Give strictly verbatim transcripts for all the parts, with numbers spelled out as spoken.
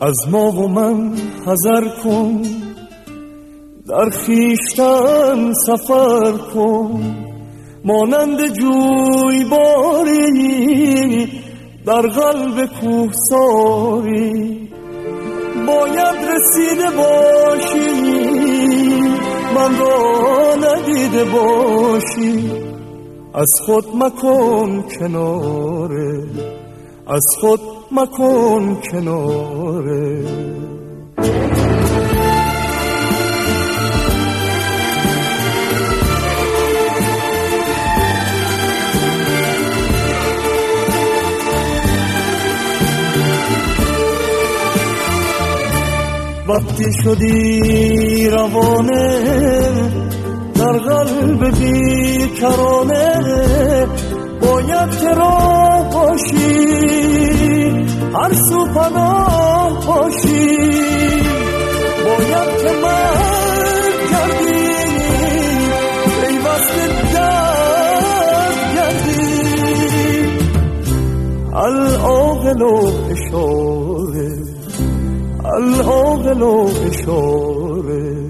از ما و من حذر کن، در خویشتن سفر کن، مانند جویباری در قلب کوهساری. باید رسیده باشی من را ندیده باشی، از خود مکن کناره، از خود مکن کناره. وقتی شدی روانه در قلب بیکرانه، باید که راه باشی هر سو پناه باشی. باید که مرد گردی پیوست درد گردی. العاقل و اشاره، العاقل و اشاره.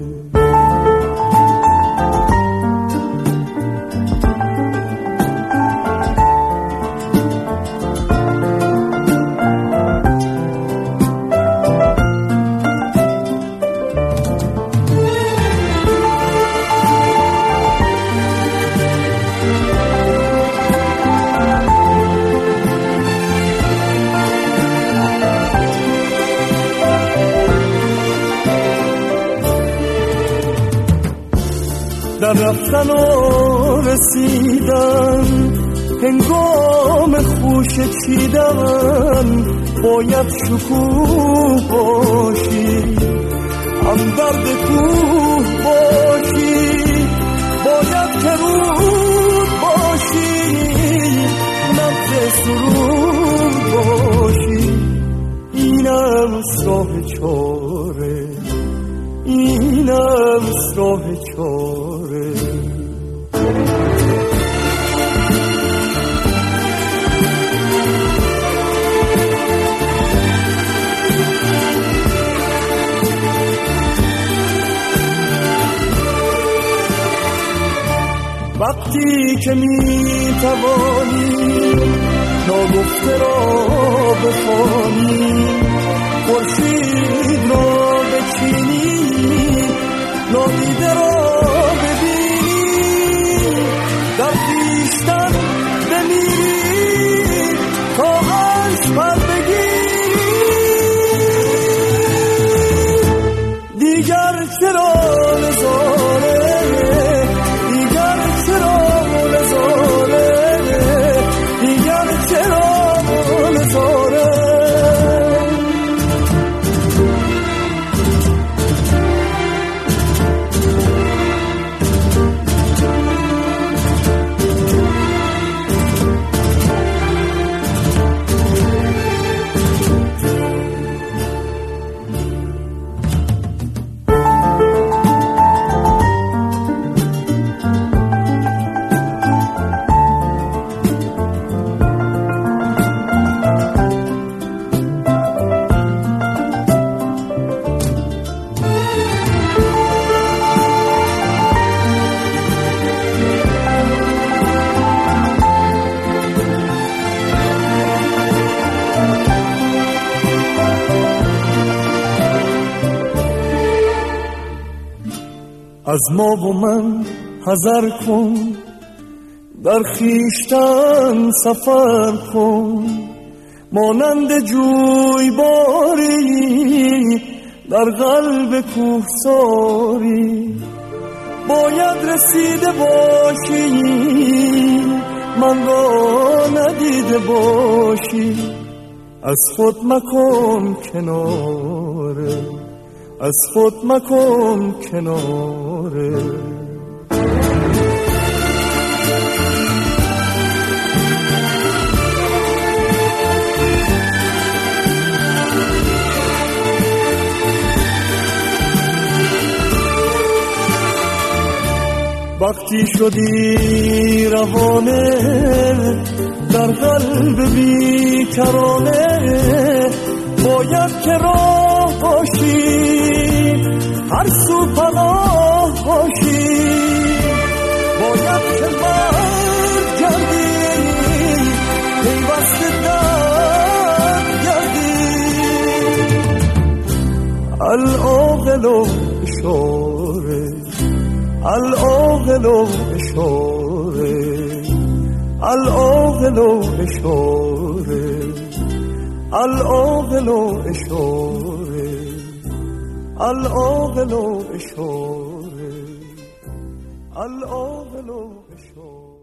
در رفتن و رسیدن هنگام خوش چیدن، باید شکوه باشی هم درد کوه باشی. باید که رود باشی نبض سرود باشی. اینم راه چاره، اینم راه چاره. وقتی که می توانی ناگفته را بخوانی، خورشید را بچینی، نادیده را ببینی، در خویشتن بمیری تا عشق پر بگیری. دیگر چرا نظاره، دیگر چرا نظاره، دیگر چرا نظاره. از ما و من حذر کن، در خویشتن سفر کن، مانند جویباری در قلب کوهساری. باید رسیده باشی من را ندیده باشی، از خود مکن کناره، از خود مکن کناره. وقتی شدی روانه در قلب بیکرانه، باید که راه باشی، هر سو پناه باشی. باید که مرد گردی، پیوسته در گردی. العاقل و اشاره، العاقل و اشاره، العاقل و اشاره، العاقل و اشاره، العاقل و اشاره، العاقل و اشاره.